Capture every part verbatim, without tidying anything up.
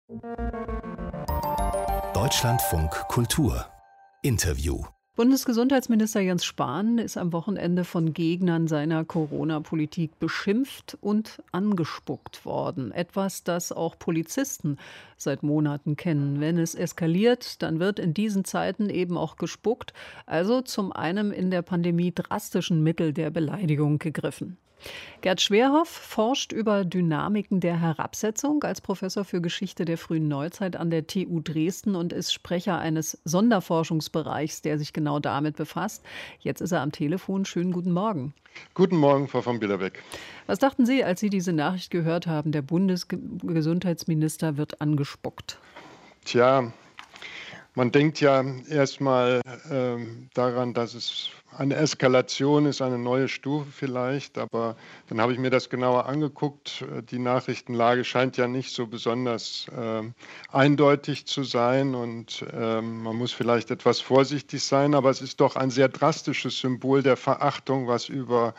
Deutschlandfunk Kultur Interview. Bundesgesundheitsminister Jens Spahn ist am Wochenende von Gegnern seiner Corona-Politik beschimpft und angespuckt worden. Etwas, das auch Polizisten seit Monaten kennen. Wenn es eskaliert, dann wird in diesen Zeiten eben auch gespuckt. Also zum einem in der Pandemie drastischen Mittel der Beleidigung gegriffen. Gerd Schwerhoff forscht über Dynamiken der Herabsetzung als Professor für Geschichte der frühen Neuzeit an der T U Dresden und ist Sprecher eines Sonderforschungsbereichs, der sich genau damit befasst. Jetzt ist er am Telefon. Schönen guten Morgen. Guten Morgen, Frau von Billerbeck. Was dachten Sie, als Sie diese Nachricht gehört haben, der Bundesgesundheitsminister wird angespuckt? Tja, man denkt ja erstmal äh, daran, dass es eine Eskalation ist, eine neue Stufe vielleicht, aber dann habe ich mir das genauer angeguckt. Die Nachrichtenlage scheint ja nicht so besonders äh, eindeutig zu sein und äh, man muss vielleicht etwas vorsichtig sein, aber es ist doch ein sehr drastisches Symbol der Verachtung, was über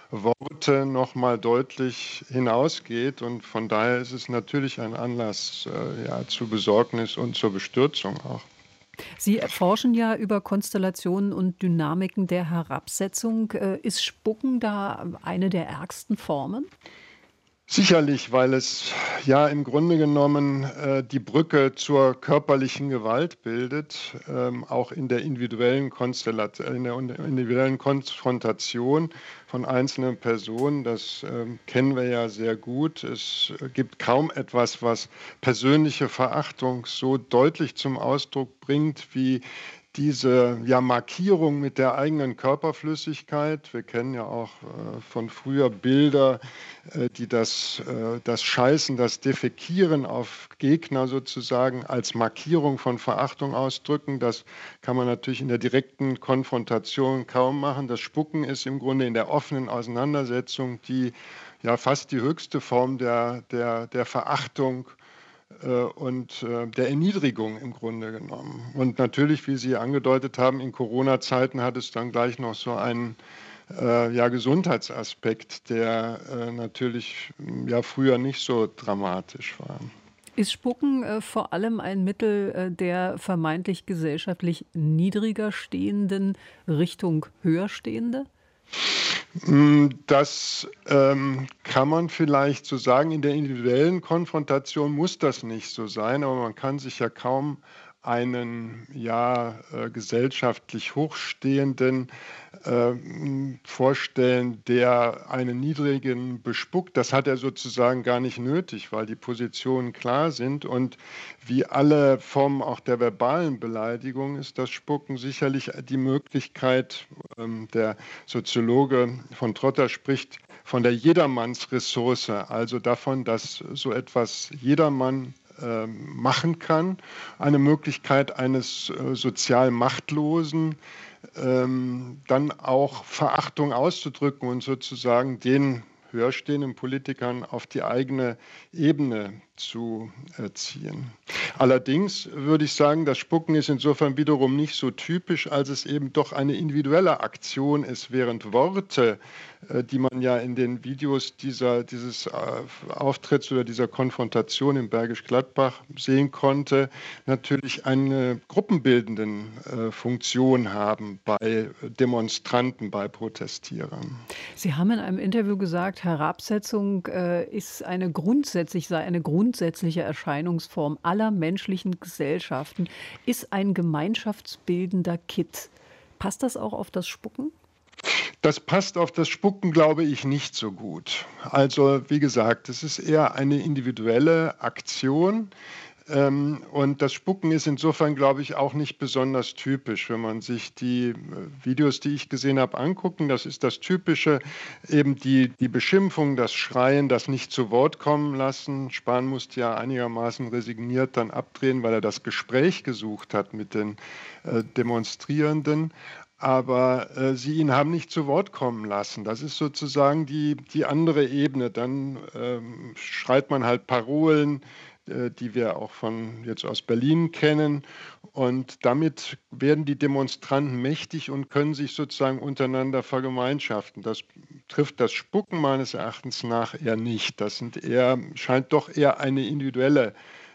Worte noch mal deutlich hinausgeht und von daher ist es natürlich ein Anlass äh, ja, zu Besorgnis und zur Bestürzung auch. Sie forschen ja über Konstellationen und Dynamiken der Herabsetzung. Ist Spucken da eine der ärgsten Formen? Sicherlich, weil es ja im Grunde genommen äh, die Brücke zur körperlichen Gewalt bildet, ähm, auch in der individuellen Konstellation, in der individuellen Konfrontation von einzelnen Personen. Das ähm, kennen wir ja sehr gut. Es gibt kaum etwas, was persönliche Verachtung so deutlich zum Ausdruck bringt wie diese ja, Markierung mit der eigenen Körperflüssigkeit. Wir kennen ja auch äh, von früher Bilder, äh, die das, äh, das Scheißen, das Defekieren auf Gegner sozusagen als Markierung von Verachtung ausdrücken. Das kann man natürlich in der direkten Konfrontation kaum machen. Das Spucken ist im Grunde in der offenen Auseinandersetzung die ja fast die höchste Form der, der, der Verachtung und der Erniedrigung im Grunde genommen. Und natürlich, wie Sie angedeutet haben, in Corona-Zeiten hat es dann gleich noch so einen äh, ja, Gesundheitsaspekt, der äh, natürlich ja früher nicht so dramatisch war. Ist Spucken äh, vor allem ein Mittel äh, der vermeintlich gesellschaftlich niedriger stehenden Richtung höher stehende? Das ähm, kann man vielleicht so sagen. In der individuellen Konfrontation muss das nicht so sein, aber man kann sich ja kaum einen ja äh, gesellschaftlich hochstehenden äh, vorstellen, der einen niedrigen bespuckt. Das hat er sozusagen gar nicht nötig, weil die Positionen klar sind und wie alle Formen auch der verbalen Beleidigung ist das Spucken sicherlich die Möglichkeit, ähm, der Soziologe von Trotter spricht von der Jedermannsressource, also davon, dass so etwas jedermann machen kann, eine Möglichkeit eines äh, sozial Machtlosen, ähm, dann auch Verachtung auszudrücken und sozusagen den höherstehenden Politikern auf die eigene Ebene zu äh, ziehen. Allerdings würde ich sagen, das Spucken ist insofern wiederum nicht so typisch, als es eben doch eine individuelle Aktion ist, während Worte, äh, die man ja in den Videos dieser, dieses äh, Auftritts oder dieser Konfrontation in Bergisch Gladbach sehen konnte, natürlich eine gruppenbildenden äh, Funktion haben bei Demonstranten, bei Protestierern. Sie haben in einem Interview gesagt, Herabsetzung äh, ist eine grundsätzlich, sei eine grundsätzliche Erscheinungsform aller menschlichen Gesellschaften, ist ein gemeinschaftsbildender Kitt. Passt das auch auf das Spucken? Das passt auf das Spucken, glaube ich, nicht so gut. Also wie gesagt, es ist eher eine individuelle Aktion. Ähm, und das Spucken ist insofern, glaube ich, auch nicht besonders typisch, wenn man sich die äh, Videos, die ich gesehen habe, angucken. Das ist das Typische, eben die, die Beschimpfung, das Schreien, das nicht zu Wort kommen lassen. Spahn musste ja einigermaßen resigniert dann abdrehen, weil er das Gespräch gesucht hat mit den äh, Demonstrierenden. Aber äh, sie ihn haben nicht zu Wort kommen lassen. Das ist sozusagen die, die andere Ebene. Dann ähm, schreit man halt Parolen, die wir auch von jetzt aus Berlin kennen. Und damit werden die Demonstranten mächtig und können sich sozusagen untereinander vergemeinschaften. Das trifft das Spucken meines Erachtens nach eher nicht. Das sind eher, scheint doch eher eine individuelle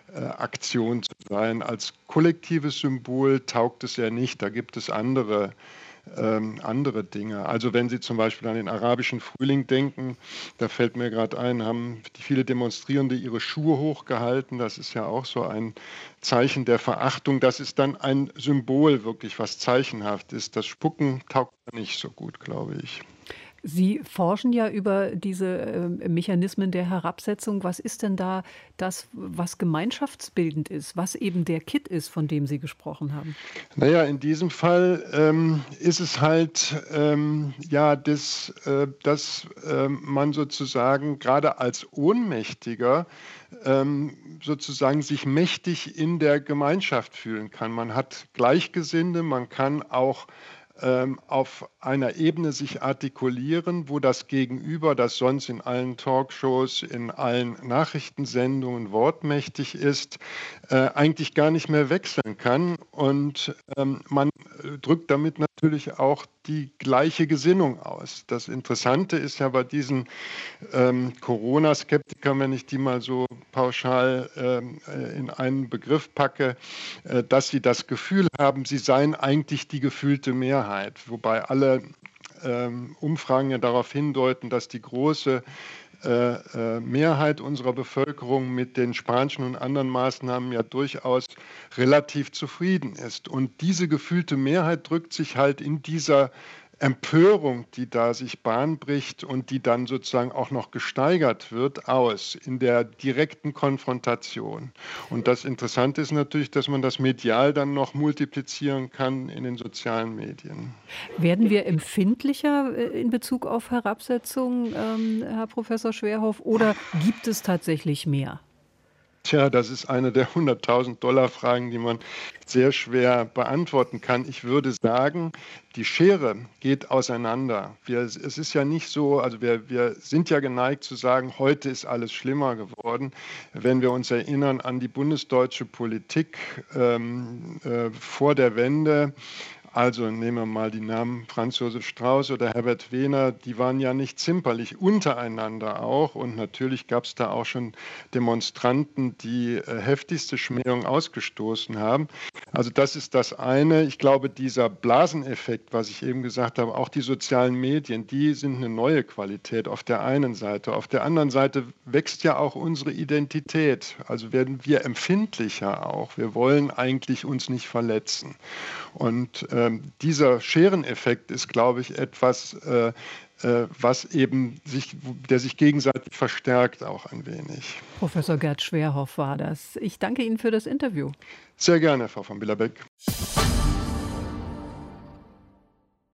äh, Aktion zu sein. Als kollektives Symbol taugt es ja nicht, da gibt es andere ähm, andere Dinge. Also wenn Sie zum Beispiel an den arabischen Frühling denken, da fällt mir gerade ein, haben die viele Demonstrierende ihre Schuhe hochgehalten. Das ist ja auch so ein Zeichen der Verachtung. Das ist dann ein Symbol wirklich, was zeichenhaft ist. Das Spucken taugt nicht so gut, glaube ich. Sie forschen ja über diese äh, Mechanismen der Herabsetzung. Was ist denn da das, was gemeinschaftsbildend ist, was eben der Kitt ist, von dem Sie gesprochen haben? Naja, in diesem Fall ähm, ist es halt, ähm, ja, das, äh, dass äh, man sozusagen gerade als Ohnmächtiger ähm, sozusagen sich mächtig in der Gemeinschaft fühlen kann. Man hat Gleichgesinnte, man kann auch ähm, auf einer Ebene sich artikulieren, wo das Gegenüber, das sonst in allen Talkshows, in allen Nachrichtensendungen wortmächtig ist, äh, eigentlich gar nicht mehr wechseln kann. Und ähm, man drückt damit natürlich auch die gleiche Gesinnung aus. Das Interessante ist ja bei diesen ähm, Corona-Skeptikern, wenn ich die mal so pauschal ähm, in einen Begriff packe, äh, dass sie das Gefühl haben, sie seien eigentlich die gefühlte Mehrheit, wobei alle ähm, Umfragen ja darauf hindeuten, dass die große äh, äh, Mehrheit unserer Bevölkerung mit den spanischen und anderen Maßnahmen ja durchaus relativ zufrieden ist. Und diese gefühlte Mehrheit drückt sich halt in dieser Empörung, die da sich Bahn bricht und die dann sozusagen auch noch gesteigert wird, aus in der direkten Konfrontation. Und das Interessante ist natürlich, dass man das medial dann noch multiplizieren kann in den sozialen Medien. Werden wir empfindlicher äh, in Bezug auf Herabsetzung, ähm, Herr Professor Schwerhoff, oder gibt es tatsächlich mehr? Tja, das ist eine der hunderttausend Dollar Fragen, die man sehr schwer beantworten kann. Ich würde sagen, die Schere geht auseinander. Wir, es ist ja nicht so, also wir, wir sind ja geneigt zu sagen, heute ist alles schlimmer geworden. Wenn wir uns erinnern an die bundesdeutsche Politik ähm, äh, vor der Wende, also nehmen wir mal die Namen Franz Josef Strauß oder Herbert Wehner, die waren ja nicht zimperlich, untereinander auch. Und natürlich gab es da auch schon Demonstranten, die äh, heftigste Schmähung ausgestoßen haben. Also das ist das eine. Ich glaube, dieser Blaseneffekt, was ich eben gesagt habe, auch die sozialen Medien, die sind eine neue Qualität auf der einen Seite. Auf der anderen Seite wächst ja auch unsere Identität. Also werden wir empfindlicher auch. Wir wollen eigentlich uns nicht verletzen. Und ähm, dieser Schereneffekt ist, glaube ich, etwas, äh, äh, was eben sich, der sich gegenseitig verstärkt auch ein wenig. Professor Gerd Schwerhoff war das. Ich danke Ihnen für das Interview. Sehr gerne, Frau von Billerbeck.